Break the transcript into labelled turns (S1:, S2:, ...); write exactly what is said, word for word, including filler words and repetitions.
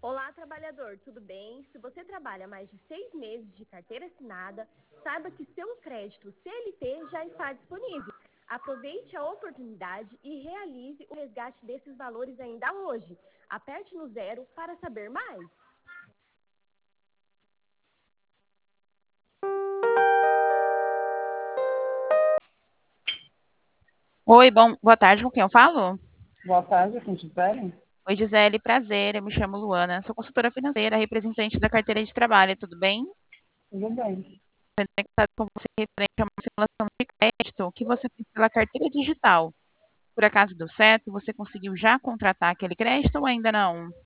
S1: Olá, trabalhador, tudo bem? Se você trabalha mais de seis meses de carteira assinada, saiba que seu crédito C L T já está disponível. Aproveite a oportunidade e realize o resgate desses valores ainda hoje. Aperte no zero para saber mais.
S2: Oi, bom, boa tarde, com quem eu falo?
S3: Boa tarde, com Gisele.
S2: Oi, Gisele, prazer, eu me chamo Luana, sou consultora financeira, representante da carteira de trabalho, tudo bem?
S3: Tudo bem.
S2: Estou conectado com você referente a uma simulação de crédito que você fez pela carteira digital. Por acaso deu certo? Você conseguiu já contratar aquele crédito ou ainda não?